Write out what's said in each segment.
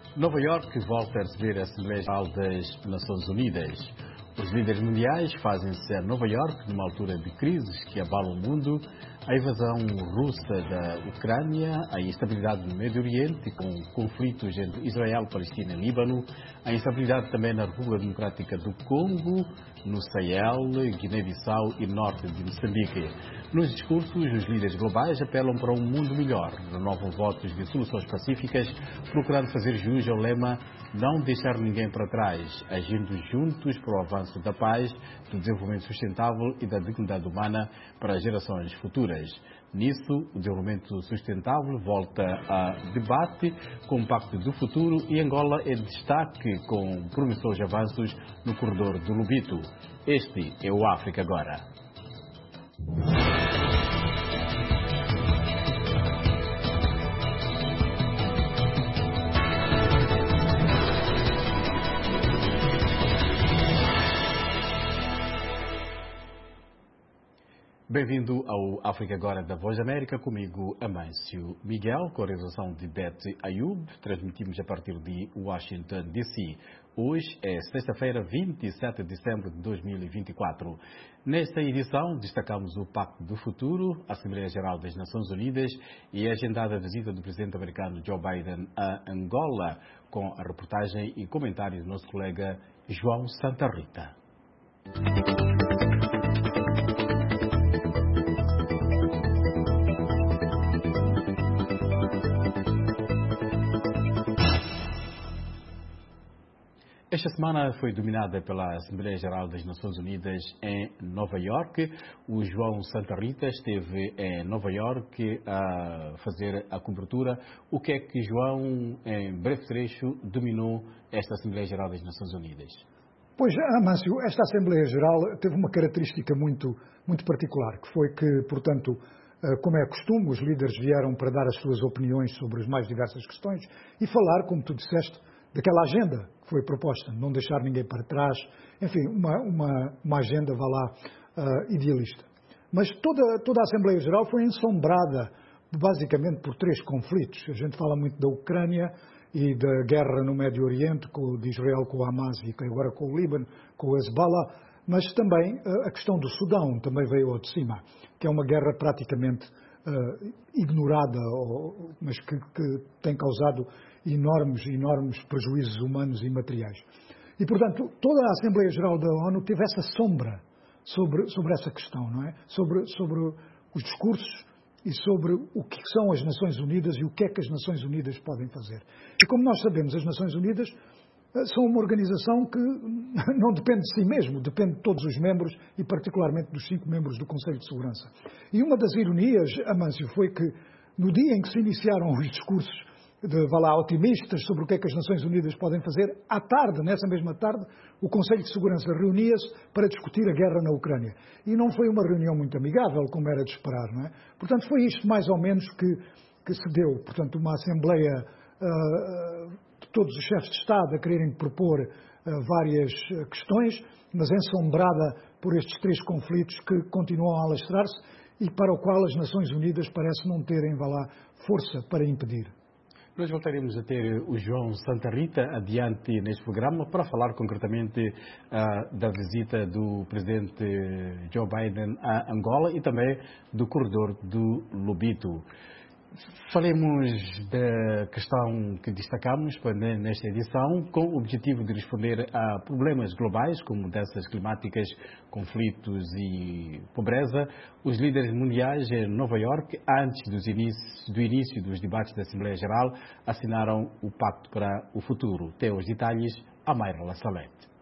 Nova Iorque volta a receber a Assembleia Geral das Nações Unidas. Os líderes mundiais fazem-se a Nova Iorque numa altura de crises que abalam o mundo, a invasão russa da Ucrânia, a instabilidade no Médio Oriente, com conflitos entre Israel, Palestina e Líbano, a instabilidade também na República Democrática do Congo, no Sahel, Guiné-Bissau e norte de Moçambique. Nos discursos, os líderes globais apelam para um mundo melhor, renovam votos de soluções pacíficas, procurando fazer jus ao lema "Não deixar ninguém para trás", agindo juntos para o avanço da paz, do desenvolvimento sustentável e da dignidade humana para as gerações futuras. Nisso, o desenvolvimento sustentável volta a debate com o Pacto do Futuro e Angola é destaque com promissores avanços no corredor do Lobito. Este é o África Agora. Bem-vindo ao África Agora da Voz da América, comigo Amâncio Miguel, com a realização de Beth Ayub. Transmitimos a partir de Washington, D.C. Hoje é sexta-feira, 27 de dezembro de 2024. Nesta edição, destacamos o Pacto do Futuro, a Assembleia Geral das Nações Unidas e a agendada visita do presidente americano Joe Biden a Angola, com a reportagem e comentário do nosso colega João Santa Rita. Esta semana foi dominada pela Assembleia Geral das Nações Unidas em Nova Iorque. O João Santa Rita esteve em Nova Iorque a fazer a cobertura. O que é que, João, em breve trecho, dominou esta Assembleia Geral das Nações Unidas? Pois, Amâncio, esta Assembleia Geral teve uma característica muito particular, que foi que, portanto, como é costume, os líderes vieram para dar as suas opiniões sobre as mais diversas questões e falar, como tu disseste, daquela agenda que foi proposta, não deixar ninguém para trás, enfim, uma agenda, vá lá, idealista. Mas toda a Assembleia Geral foi ensombrada, basicamente, por três conflitos. A gente fala muito da Ucrânia e da guerra no Médio Oriente, de Israel com o Hamas e agora com o Líbano, com o Hezbollah, mas também a questão do Sudão também veio ao de cima, que é uma guerra praticamente ignorada, mas que tem causado enormes prejuízos humanos e materiais. E, portanto, toda a Assembleia Geral da ONU teve essa sombra sobre essa questão, não é? Sobre os discursos e sobre o que são as Nações Unidas e o que é que as Nações Unidas podem fazer. E como nós sabemos, as Nações Unidas são uma organização que não depende de si mesmo, depende de todos os membros e particularmente dos 5 membros do Conselho de Segurança. E uma das ironias, Amâncio, foi que no dia em que se iniciaram os discursos otimistas sobre o que é que as Nações Unidas podem fazer, à tarde, nessa mesma tarde, o Conselho de Segurança reunia-se para discutir a guerra na Ucrânia. E não foi uma reunião muito amigável, como era de esperar, não é? Portanto, foi isto mais ou menos que se deu. Portanto, uma Assembleia de todos os chefes de Estado a quererem propor várias questões, mas ensombrada por estes 3 conflitos que continuam a alastrar-se e para o qual as Nações Unidas parecem não terem, força para impedir. Nós voltaremos a ter o João Santa Rita adiante neste programa para falar concretamente da visita do presidente Joe Biden a Angola e também do corredor do Lobito. Falemos da questão que destacamos nesta edição, com o objetivo de responder a problemas globais, como mudanças climáticas, conflitos e pobreza. Os líderes mundiais em Nova Iorque, antes do início dos debates da Assembleia Geral, assinaram o Pacto para o Futuro. Tem os detalhes a Mayra Salete.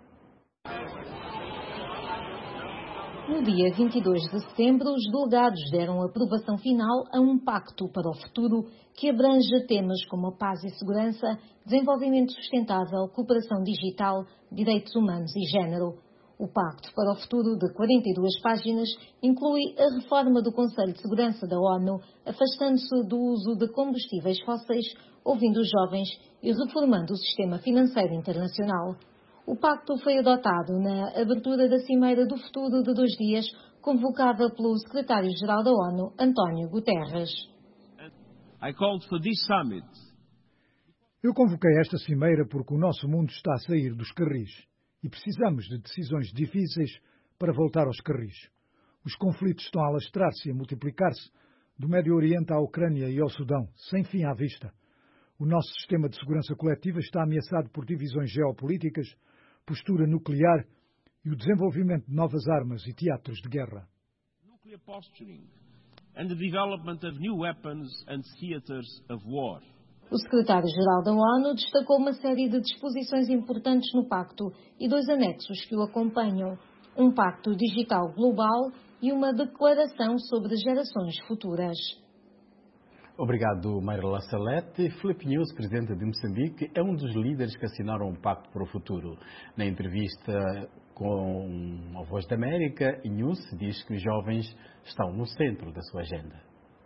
No dia 22 de setembro, os delegados deram aprovação final a um pacto para o futuro que abrange temas como a paz e segurança, desenvolvimento sustentável, cooperação digital, direitos humanos e género. O Pacto para o Futuro, de 42 páginas, inclui a reforma do Conselho de Segurança da ONU, afastando-se do uso de combustíveis fósseis, ouvindo os jovens e reformando o sistema financeiro internacional. O pacto foi adotado na abertura da Cimeira do Futuro de 2 dias, convocada pelo secretário-geral da ONU, António Guterres. I called for this summit Eu convoquei esta cimeira porque o nosso mundo está a sair dos carris e precisamos de decisões difíceis para voltar aos carris. Os conflitos estão a alastrar-se e a multiplicar-se, do Médio Oriente à Ucrânia e ao Sudão, sem fim à vista. O nosso sistema de segurança coletiva está ameaçado por divisões geopolíticas, postura nuclear e o desenvolvimento de novas armas e teatros de guerra. Nuclear posturing and the development of new weapons and theaters of war. O secretário-geral da ONU destacou uma série de disposições importantes no pacto e 2 anexos que o acompanham. Um pacto digital global e uma declaração sobre gerações futuras. Obrigado, Mayra Salete. Filipe News, presidente de Moçambique, é um dos líderes que assinaram um pacto para o futuro. Na entrevista com a Voz da América, News diz que os jovens estão no centro da sua agenda.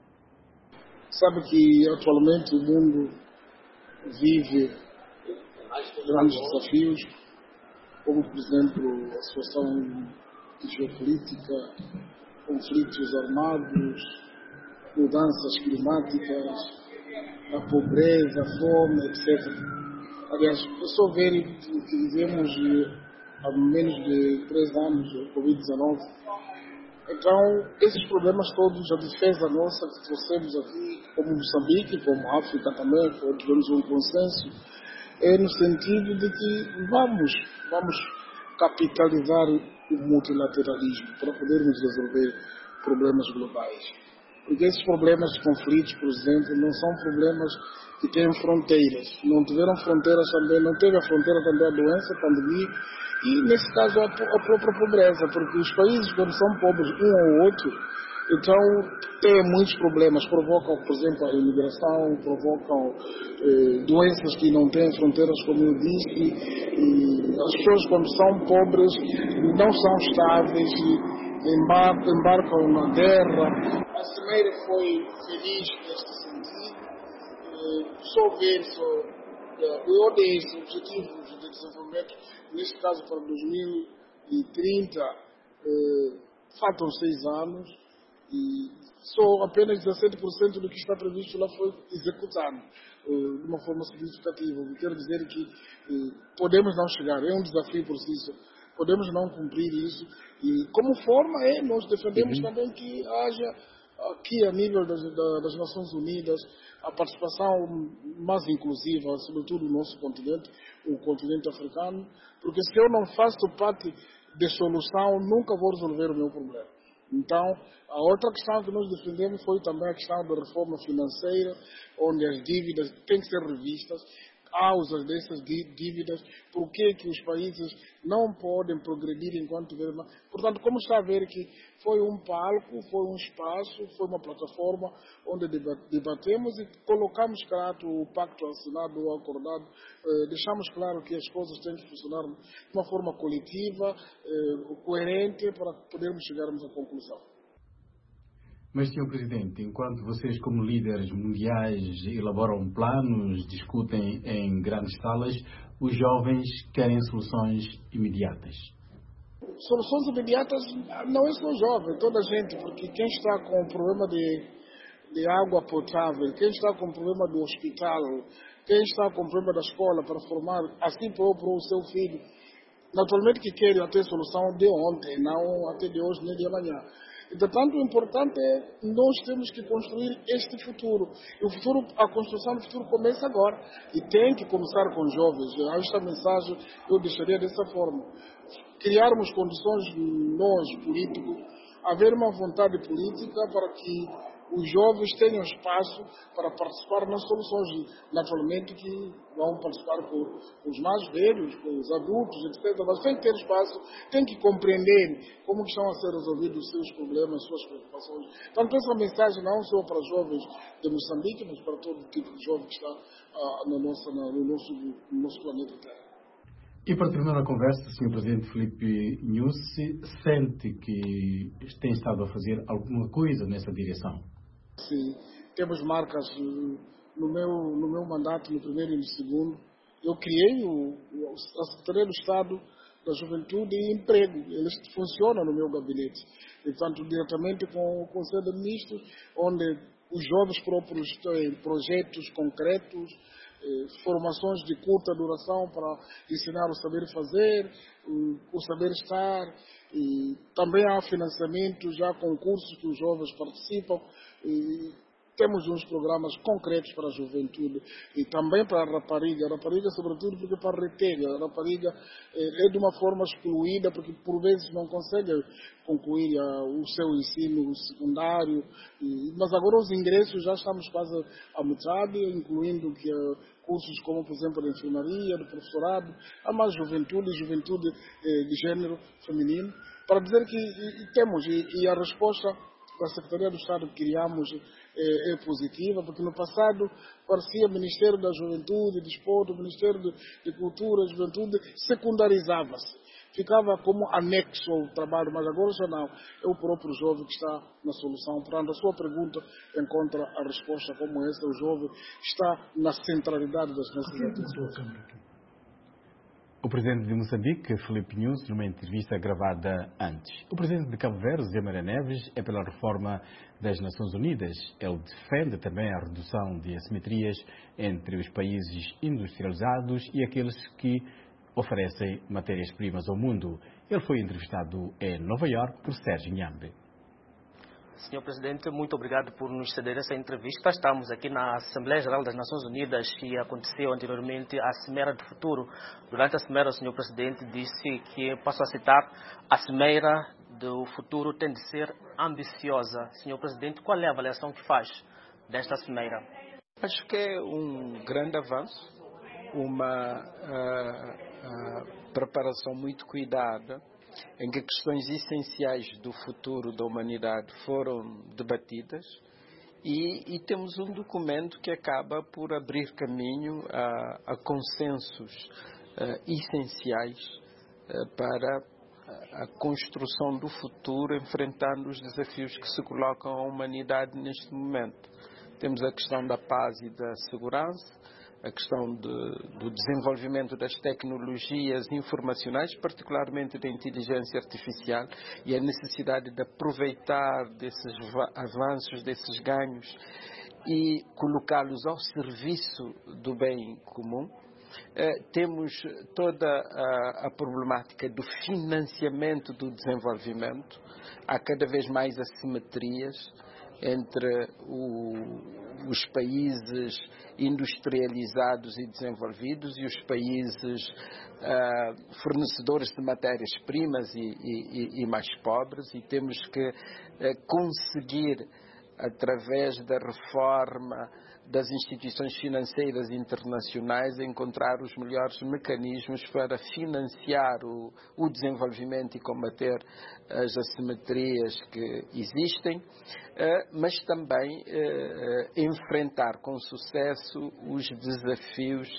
Sabe que atualmente o mundo vive grandes desafios, como por exemplo a situação geopolítica, conflitos armados, mudanças climáticas, a pobreza, a fome, etc. Aliás, é só ver que vivemos há menos de 3 anos o Covid-19. Então, esses problemas todos, a defesa nossa que trouxemos aqui, como Moçambique, como África também, tivemos um consenso, é no sentido de que vamos capitalizar o multilateralismo para podermos resolver problemas globais. Porque esses problemas de conflitos, por exemplo, não são problemas que têm fronteiras. Não tiveram fronteiras também, não teve a fronteira também a doença, a pandemia, e nesse caso a própria pobreza, porque os países quando são pobres um ou outro, então têm muitos problemas, provocam, por exemplo, a imigração, provocam doenças que não têm fronteiras, como eu disse, e as pessoas quando são pobres não são estáveis, embarcam na guerra. A cimeira foi feliz neste sentido, só ver o Objetivos de Desenvolvimento, neste caso para 2030, faltam 6 anos e só apenas 17% do que está previsto lá foi executado de uma forma significativa. Eu quero dizer que podemos não chegar, é um desafio por si só, podemos não cumprir isso e como forma nós defendemos também que haja aqui a nível das Nações Unidas a participação mais inclusiva, sobretudo no nosso continente, o continente africano, porque se eu não faço parte de solução, nunca vou resolver o meu problema. Então, a outra questão que nós defendemos foi também a questão da reforma financeira, onde as dívidas têm que ser revistas, causas dessas dívidas, por que os países não podem progredir enquanto tiverem... Portanto, como está a ver que foi um palco, foi um espaço, foi uma plataforma onde debatemos e colocamos claro o pacto assinado ou acordado, deixamos claro que as coisas têm que funcionar de uma forma coletiva, coerente, para podermos chegarmos à conclusão. Mas, Sr. Presidente, enquanto vocês como líderes mundiais elaboram planos, discutem em grandes salas, os jovens querem soluções imediatas. Soluções imediatas não é só jovem, toda a gente, porque quem está com o problema de água potável, quem está com o problema do hospital, quem está com o problema da escola para formar assim para o seu filho, naturalmente que quer até solução de ontem, não até de hoje nem de amanhã. Portanto, o importante é nós temos que construir este futuro. E a construção do futuro começa agora. E tem que começar com os jovens. Esta mensagem eu deixaria dessa forma. Criarmos condições, nós, políticos, haver uma vontade política para que os jovens tenham espaço para participar nas soluções. Naturalmente que vão participar com os mais velhos, com os adultos, etc. Mas tem que ter espaço, tem que compreender como estão a ser resolvidos os seus problemas, suas preocupações. Portanto, essa mensagem não só para os jovens de Moçambique, mas para todo tipo de jovem que está no nosso planeta Terra. E para terminar a conversa, Sr. Presidente Filipe Nyusi, sente que tem estado a fazer alguma coisa nessa direção? Sim, temos marcas no meu mandato, no primeiro e no segundo. Eu criei a Secretaria do Estado da Juventude e Emprego. Eles funcionam no meu gabinete. Portanto, diretamente com o Conselho de Ministros, onde os jovens próprios têm projetos concretos, formações de curta duração para ensinar o saber fazer, o saber estar, e também há financiamento, já concursos que os jovens participam, e temos uns programas concretos para a juventude e também para a rapariga sobretudo porque para a retelha, a rapariga é de uma forma excluída porque por vezes não consegue concluir o seu ensino secundário, mas agora os ingressos já estamos quase à metade, incluindo que cursos como, por exemplo, de enfermaria, de professorado, há mais juventude de gênero feminino, para dizer que temos, e a resposta da Secretaria do Estado que criamos é positiva, porque no passado parecia Ministério da Juventude, Desporto, Ministério de Cultura, Juventude, secundarizava-se. Ficava como anexo ao trabalho, mas agora já não. É o próprio jovem que está na solução. Portanto, a sua pergunta encontra a resposta como essa. O jovem está na centralidade das nossas atenções. O presidente de Moçambique, Filipe Nunes, numa entrevista gravada antes. O presidente de Cabo Verde, Zé Maria Neves, é pela reforma das Nações Unidas. Ele defende também a redução de assimetrias entre os países industrializados e aqueles que oferecem matérias-primas ao mundo. Ele foi entrevistado em Nova Iorque por Sérgio Nhambe. Senhor Presidente, muito obrigado por nos ceder essa entrevista. Estamos aqui na Assembleia Geral das Nações Unidas que aconteceu anteriormente a Cimeira do Futuro. Durante a Cimeira, o Senhor Presidente disse que, passo a citar, a Cimeira do Futuro tem de ser ambiciosa. Senhor Presidente, qual é a avaliação que faz desta Cimeira? Acho que é um grande avanço, uma preparação muito cuidada, em que questões essenciais do futuro da humanidade foram debatidas e temos um documento que acaba por abrir caminho a consensos essenciais para a construção do futuro, enfrentando os desafios que se colocam à humanidade neste momento. Temos a questão da paz e da segurança, a questão do desenvolvimento das tecnologias informacionais, particularmente da inteligência artificial, e a necessidade de aproveitar desses avanços, desses ganhos e colocá-los ao serviço do bem comum. Temos toda a problemática do financiamento do desenvolvimento. Há cada vez mais assimetrias entre os países industrializados e desenvolvidos e os países fornecedores de matérias-primas e mais pobres, e temos que conseguir, através da reforma das instituições financeiras internacionais, encontrar os melhores mecanismos para financiar o desenvolvimento e combater as assimetrias que existem, mas também enfrentar com sucesso os desafios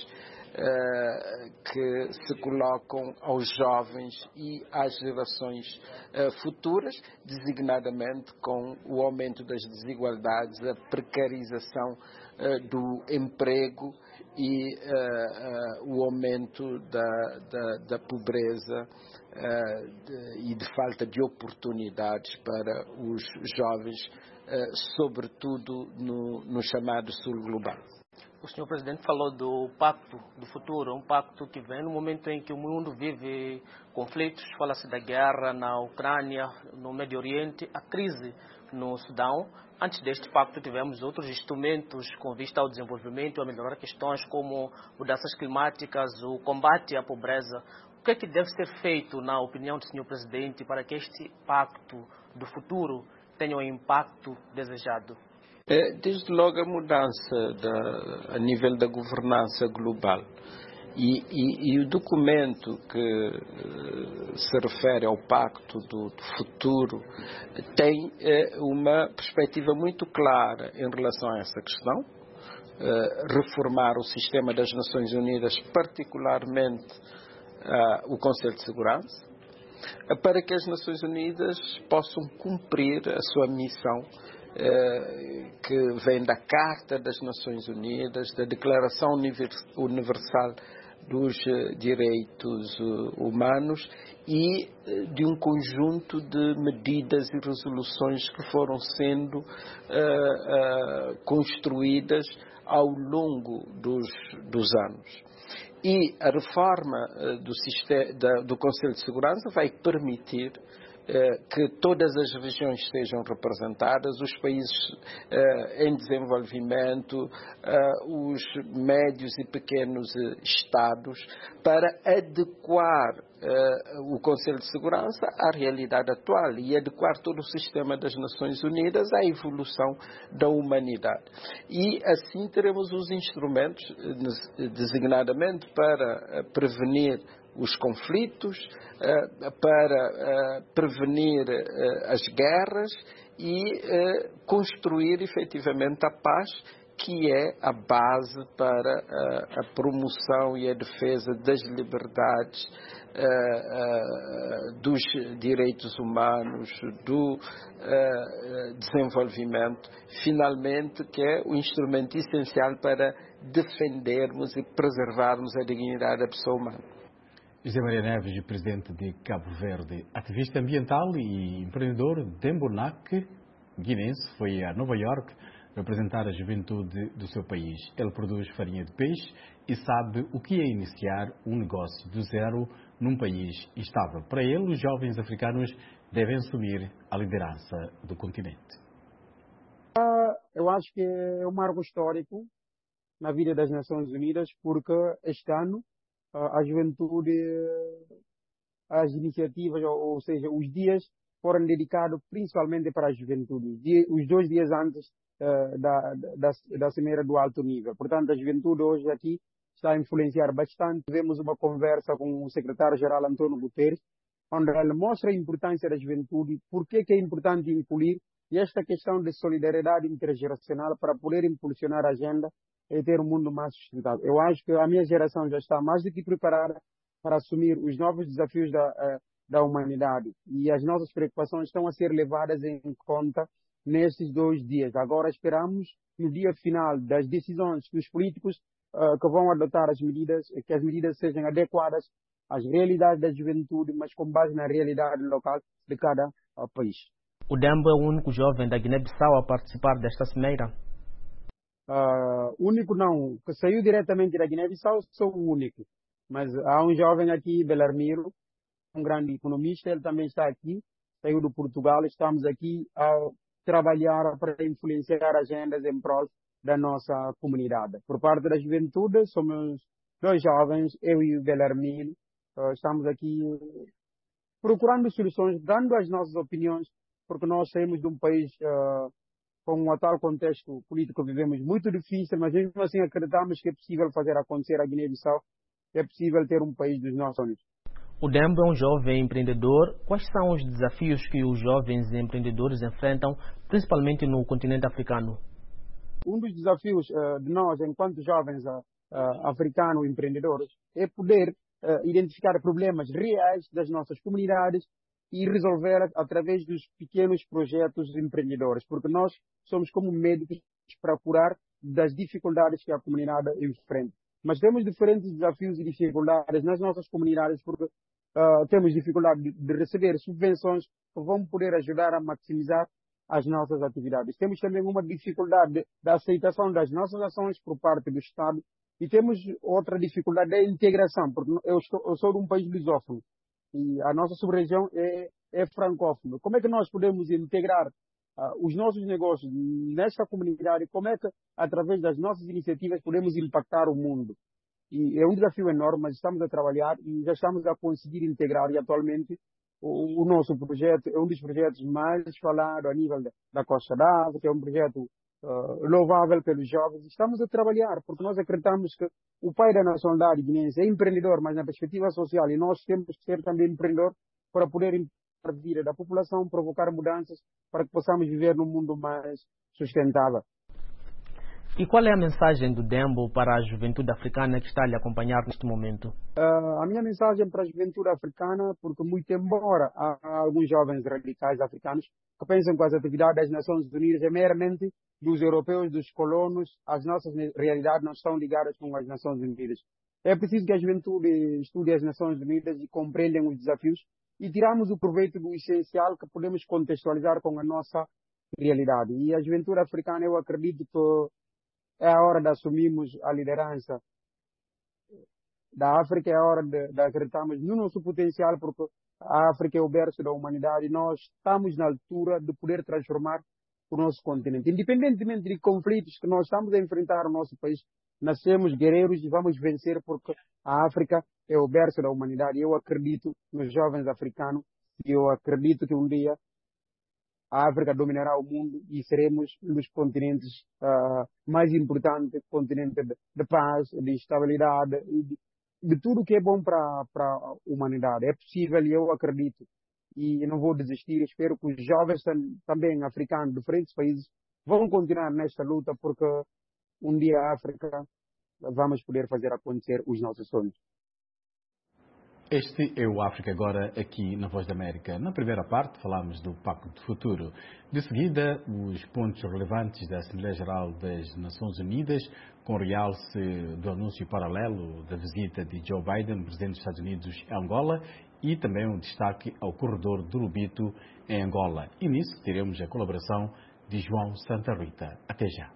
que se colocam aos jovens e às gerações futuras, designadamente com o aumento das desigualdades, a precarização do emprego e o aumento da pobreza e de falta de oportunidades para os jovens, sobretudo no chamado Sul Global. O senhor Presidente falou do Pacto do Futuro, um pacto que vem no momento em que o mundo vive conflitos, fala-se da guerra na Ucrânia, no Médio Oriente, a crise no Sudão. Antes deste pacto tivemos outros instrumentos com vista ao desenvolvimento, a melhorar questões como mudanças climáticas, o combate à pobreza. O que é que deve ser feito, na opinião do senhor Presidente, para que este Pacto do Futuro tenha o impacto desejado? Desde logo a mudança a nível da governança global e o documento que se refere ao Pacto do Futuro tem uma perspectiva muito clara em relação a essa questão, reformar o sistema das Nações Unidas, particularmente o Conselho de Segurança, para que as Nações Unidas possam cumprir a sua missão, que vem da Carta das Nações Unidas, da Declaração Universal dos Direitos Humanos e de um conjunto de medidas e resoluções que foram sendo construídas ao longo dos anos. E a reforma do Conselho de Segurança vai permitir que todas as regiões sejam representadas, os países em desenvolvimento, os médios e pequenos estados, para adequar o Conselho de Segurança à realidade atual e adequar todo o sistema das Nações Unidas à evolução da humanidade. E assim teremos os instrumentos, designadamente para prevenir os conflitos, para prevenir as guerras e construir efetivamente a paz, que é a base para a promoção e a defesa das liberdades, dos direitos humanos, do desenvolvimento, finalmente, que é o instrumento essencial para defendermos e preservarmos a dignidade da pessoa humana. José Maria Neves, presidente de Cabo Verde, ativista ambiental e empreendedor, Dembo Nak, guinense, foi a Nova Iorque representar a juventude do seu país. Ele produz farinha de peixe e sabe o que é iniciar um negócio do zero num país estável. Para ele, os jovens africanos devem assumir a liderança do continente. Eu acho que é um marco histórico na vida das Nações Unidas, porque este ano a juventude, as iniciativas, ou seja, os dias foram dedicados principalmente para a juventude, os 2 dias antes da Cimeira do Alto Nível. Portanto, a juventude hoje aqui está a influenciar bastante. Tivemos uma conversa com o secretário-geral António Guterres, onde ele mostra a importância da juventude, por que é importante incluir esta questão de solidariedade intergeracional para poder impulsionar a agenda e ter um mundo mais sustentável. Eu acho que a minha geração já está mais do que preparada para assumir os novos desafios da humanidade, e as nossas preocupações estão a ser levadas em conta nesses 2 dias. Agora esperamos, no dia final das decisões dos políticos que vão adotar as medidas, que as medidas sejam adequadas às realidades da juventude, mas com base na realidade local de cada país. O Dembo é o único jovem da Guiné-Bissau a participar desta cimeira? Único não, que saiu diretamente da Guiné-Bissau, sou o único. Mas há um jovem aqui, Belarmiro, um grande economista, ele também está aqui, saiu do Portugal. Estamos aqui a trabalhar para influenciar agendas em prol da nossa comunidade. Por parte da juventude, somos 2 jovens, eu e o Belarmiro, estamos aqui procurando soluções, dando as nossas opiniões, porque nós saímos de um país com um atual contexto político que vivemos muito difícil, mas mesmo assim acreditamos que é possível fazer acontecer a Guiné-Bissau, é possível ter um país dos nossos sonhos. O Dembo é um jovem empreendedor. Quais são os desafios que os jovens empreendedores enfrentam, principalmente no continente africano? Um dos desafios de nós, enquanto jovens africanos empreendedores, é poder identificar problemas reais das nossas comunidades e resolver através dos pequenos projetos empreendedores, porque nós somos como médicos para curar das dificuldades que a comunidade enfrenta. Mas temos diferentes desafios e dificuldades nas nossas comunidades, porque temos dificuldade de receber subvenções que vão poder ajudar a maximizar as nossas atividades. Temos também uma dificuldade da aceitação das nossas ações por parte do Estado, e temos outra dificuldade da integração, porque eu sou de um país lusófono e a nossa sub-região é francófona. Como é que nós podemos integrar os nossos negócios nesta comunidade? Como é que, através das nossas iniciativas, podemos impactar o mundo? E é um desafio enorme, mas estamos a trabalhar e já estamos a conseguir integrar. E atualmente o nosso projeto é um dos projetos mais falados a nível da Costa d'África, é um projeto louvável pelos jovens. Estamos a trabalhar, porque nós acreditamos que o pai da nacionalidade guinense é empreendedor, mas na perspectiva social, e nós temos que ser também empreendedor para poder impactar a vida da população, provocar mudanças para que possamos viver num mundo mais sustentável. E qual é a mensagem do Dembo para a juventude africana que está a lhe acompanhar neste momento? A minha mensagem para a juventude africana, porque muito embora há alguns jovens radicais africanos que pensam que as atividades das Nações Unidas é meramente dos europeus, dos colonos, as nossas realidades não estão ligadas com as Nações Unidas. É preciso que a juventude estude as Nações Unidas e compreendam os desafios e tiramos o proveito do essencial que podemos contextualizar com a nossa realidade. E a juventude africana, eu acredito que é a hora de assumirmos a liderança da África, é a hora de acreditarmos no nosso potencial, porque a África é o berço da humanidade e nós estamos na altura de poder transformar o nosso continente. Independentemente de conflitos que nós estamos a enfrentar no nosso país, nascemos guerreiros e vamos vencer, porque a África é o berço da humanidade. Eu acredito nos jovens africanos e eu acredito que um dia a África dominará o mundo e seremos um dos continentes mais importantes, continente de paz, de estabilidade, de tudo que é bom para a humanidade. É possível e eu acredito. E eu não vou desistir. Espero que os jovens também africanos de diferentes países vão continuar nesta luta, porque um dia a África vamos poder fazer acontecer os nossos sonhos. Este é o África Agora, aqui na Voz da América. Na primeira parte falámos do Pacto de Futuro. De seguida, os pontos relevantes da Assembleia Geral das Nações Unidas, com realce do anúncio paralelo da visita de Joe Biden, presidente dos Estados Unidos, a Angola, e também um destaque ao corredor do Lobito em Angola. E nisso teremos a colaboração de João Santa Rita. Até já.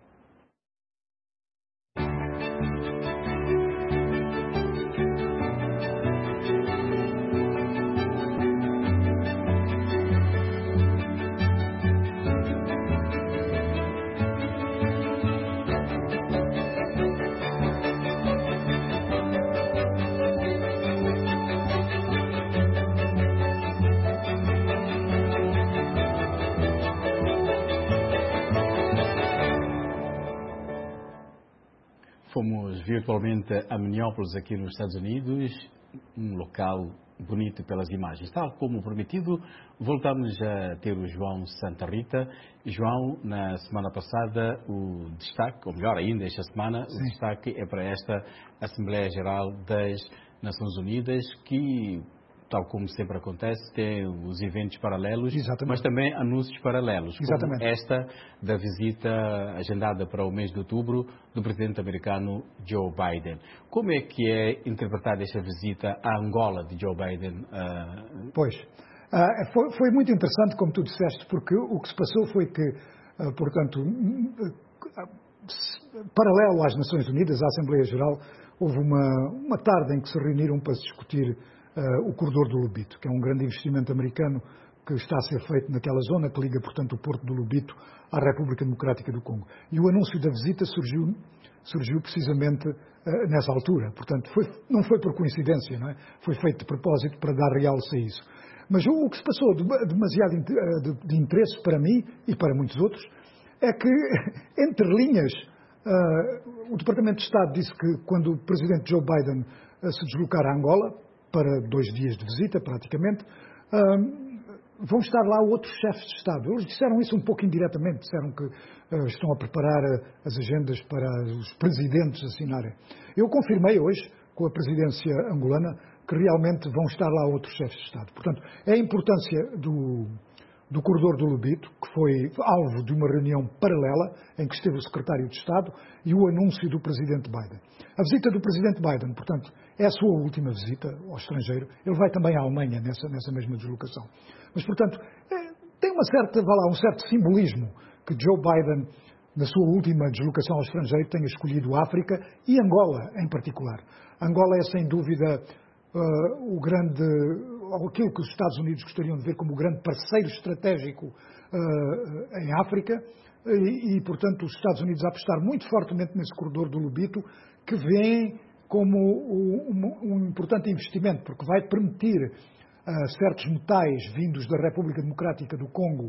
Fomos virtualmente a Minneapolis, aqui nos Estados Unidos, um local bonito pelas imagens. Tal como prometido, voltamos a ter o João Santa Rita. João, na semana passada, o destaque, ou melhor ainda, esta semana, o destaque é para esta Assembleia Geral das Nações Unidas, que, tal como sempre acontece, tem os eventos paralelos, mas também anúncios paralelos, como esta da visita agendada para o mês de outubro do presidente americano Joe Biden. Como é que é interpretada esta visita à Angola de Joe Biden? Foi muito interessante, como tu disseste, porque o que se passou foi que, portanto, paralelo às Nações Unidas, à Assembleia Geral, houve uma tarde em que se reuniram para discutir o corredor do Lobito, que é um grande investimento americano que está a ser feito naquela zona, que liga, portanto, o porto do Lobito à República Democrática do Congo. E o anúncio da visita surgiu precisamente nessa altura. Portanto, não foi por coincidência, não é? Foi feito de propósito para dar realce a isso. Mas o que se passou demasiado de interesse para mim e para muitos outros é que, entre linhas, o Departamento de Estado disse que quando o presidente Joe Biden se deslocar a Angola, para 2 dias de visita, praticamente, vão estar lá outros chefes de Estado. Eles disseram isso um pouco indiretamente, disseram que estão a preparar as agendas para os presidentes assinarem. Eu confirmei hoje, com a presidência angolana, que realmente vão estar lá outros chefes de Estado. Portanto, é a importância do corredor do Lobito, que foi alvo de uma reunião paralela em que esteve o secretário de Estado e o anúncio do presidente Biden. A visita do presidente Biden, portanto, é a sua última visita ao estrangeiro. Ele vai também à Alemanha nessa mesma deslocação. Mas, portanto, tem um certo simbolismo que Joe Biden, na sua última deslocação ao estrangeiro, tenha escolhido a África e Angola em particular. Angola é, sem dúvida, aquilo que os Estados Unidos gostariam de ver como o grande parceiro estratégico em África e, portanto, os Estados Unidos a apostar muito fortemente nesse corredor do Lobito, que vem como um importante investimento, porque vai permitir certos metais vindos da República Democrática do Congo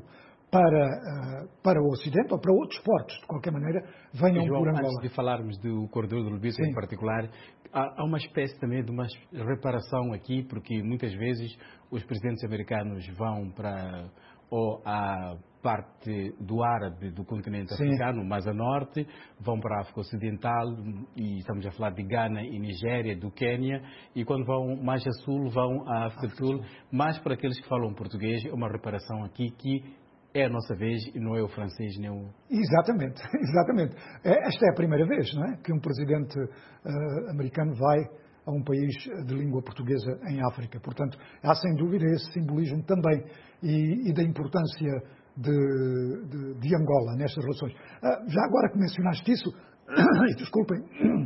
para o Ocidente, ou para outros portos, de qualquer maneira, venham João, por Angola. Antes de falarmos do corredor do Lobito em particular, há uma espécie também de uma reparação aqui, porque muitas vezes os presidentes americanos vão para ou a parte do árabe do continente africano, mais a norte, vão para a África Ocidental, e estamos a falar de Ghana e Nigéria, do Quênia, e quando vão mais a sul, vão à África do Sul, mas para aqueles que falam português, é uma reparação aqui que é a nossa vez e não é o francês nem o... Exatamente. Esta é a primeira vez, não é? Que um presidente americano vai a um país de língua portuguesa em África. Portanto, há sem dúvida esse simbolismo também e da importância de Angola nestas relações. Já agora que mencionaste isso, e desculpem,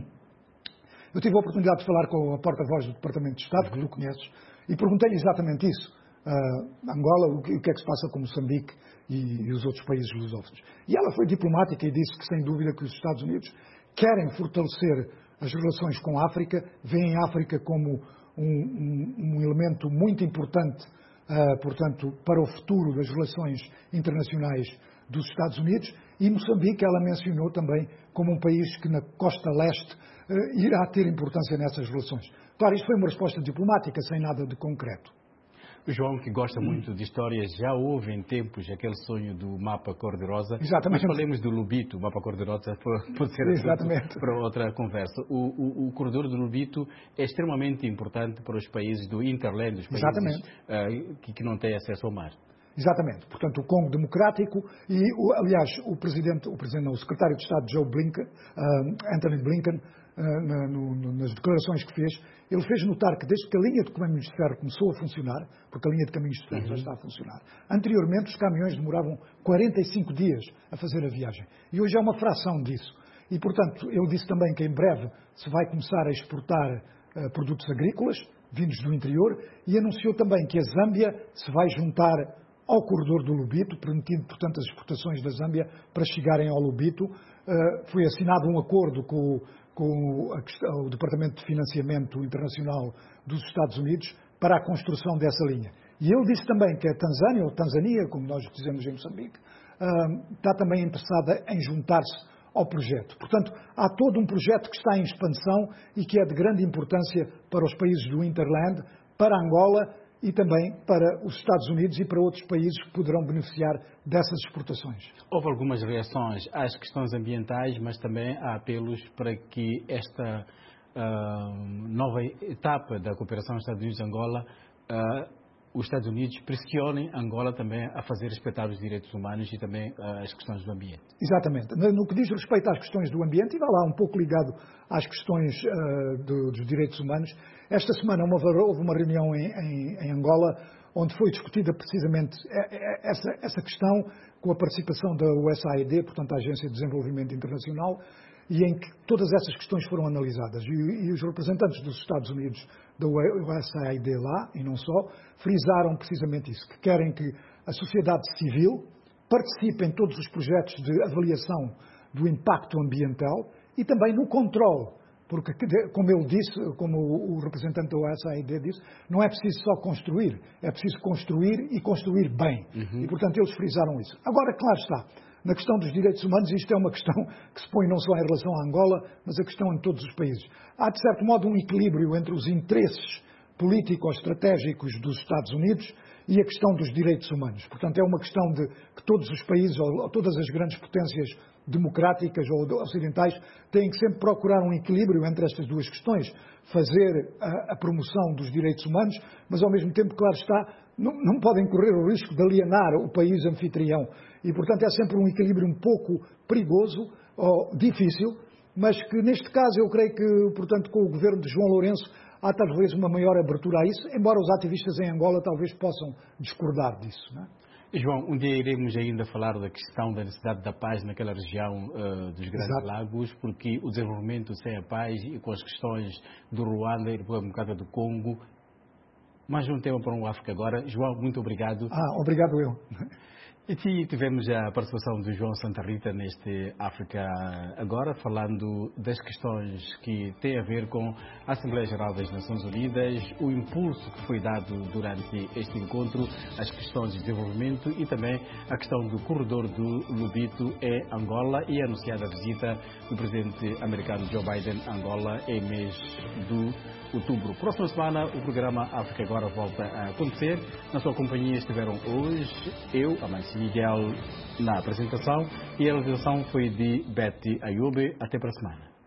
eu tive a oportunidade de falar com a porta-voz do Departamento de Estado, que tu conheces, e perguntei-lhe exatamente isso. Angola, o que é que se passa com Moçambique e os outros países lusófonos. E ela foi diplomática e disse que, sem dúvida, que os Estados Unidos querem fortalecer as relações com a África, veem a África como um elemento muito importante, portanto, para o futuro das relações internacionais dos Estados Unidos, e Moçambique ela mencionou também como um país que na costa leste irá ter importância nessas relações. Claro, isto foi uma resposta diplomática, sem nada de concreto. O João, que gosta muito de histórias, já houve em tempos aquele sonho do mapa cor-de-rosa. Exatamente. Mas falemos do Lubito, o mapa cor-de-rosa pode ser exatamente para outra conversa. O corredor do Lubito é extremamente importante para os países do Interland, os países que não têm acesso ao mar. Exatamente. Portanto, o Congo Democrático e, aliás, o secretário de Estado Joe Blinken, Anthony Blinken, nas declarações que fez, ele fez notar que desde que a linha de caminhos de ferro começou a funcionar, porque a linha de caminhos de ferro já está a funcionar, anteriormente os caminhões demoravam 45 dias a fazer a viagem. E hoje é uma fração disso. E, portanto, ele disse também que em breve se vai começar a exportar produtos agrícolas vindos do interior e anunciou também que a Zâmbia se vai juntar ao corredor do Lubito, permitindo, portanto, as exportações da Zâmbia para chegarem ao Lubito. Foi assinado um acordo com o Departamento de Financiamento Internacional dos Estados Unidos para a construção dessa linha. E ele disse também que a Tanzânia, ou Tanzânia, como nós dizemos em Moçambique, está também interessada em juntar-se ao projeto. Portanto, há todo um projeto que está em expansão e que é de grande importância para os países do Interland, para Angola e também para os Estados Unidos e para outros países que poderão beneficiar dessas exportações. Houve algumas reações às questões ambientais, mas também há apelos para que esta nova etapa da cooperação Estados Unidos-Angola, os Estados Unidos pressionem Angola também a fazer respeitar os direitos humanos e também as questões do ambiente. Exatamente. No que diz respeito às questões do ambiente, e vai lá um pouco ligado às questões dos direitos humanos, esta semana houve uma reunião em Angola onde foi discutida precisamente essa questão com a participação da USAID, portanto a Agência de Desenvolvimento Internacional, e em que todas essas questões foram analisadas. E os representantes dos Estados Unidos da USAID lá, e não só, frisaram precisamente isso, que querem que a sociedade civil participe em todos os projetos de avaliação do impacto ambiental e também no controle. Porque, como ele disse, como o representante da USAID disse, não é preciso só construir, é preciso construir e construir bem. E, portanto, eles frisaram isso. Agora, claro está, na questão dos direitos humanos, isto é uma questão que se põe não só em relação à Angola, mas a questão em todos os países. Há, de certo modo, um equilíbrio entre os interesses político-estratégicos dos Estados Unidos e a questão dos direitos humanos. Portanto, é uma questão de que todos os países, ou todas as grandes potências democráticas ou ocidentais, têm que sempre procurar um equilíbrio entre estas duas questões. Fazer a promoção dos direitos humanos, mas ao mesmo tempo, claro está, não podem correr o risco de alienar o país anfitrião. E, portanto, é sempre um equilíbrio um pouco perigoso ou difícil, mas que neste caso eu creio que, portanto, com o governo de João Lourenço há talvez uma maior abertura a isso, embora os ativistas em Angola talvez possam discordar disso, não é? João, um dia iremos ainda falar da questão da necessidade da paz naquela região dos Grandes Lagos, porque o desenvolvimento sem a paz e com as questões do Ruanda e República do Congo, mais um tema para o África agora. João, muito obrigado. Obrigado eu. E tivemos a participação do João Santa Rita neste África Agora, falando das questões que têm a ver com a Assembleia Geral das Nações Unidas, o impulso que foi dado durante este encontro, as questões de desenvolvimento e também a questão do corredor do Lubito em Angola e a anunciada visita do presidente americano Joe Biden a Angola em mês de outubro. Próxima semana o programa África Agora volta a acontecer. Na sua companhia estiveram hoje eu, Amancio Miguel, na apresentação, e a realização foi de Betty Ayube. Até para a semana.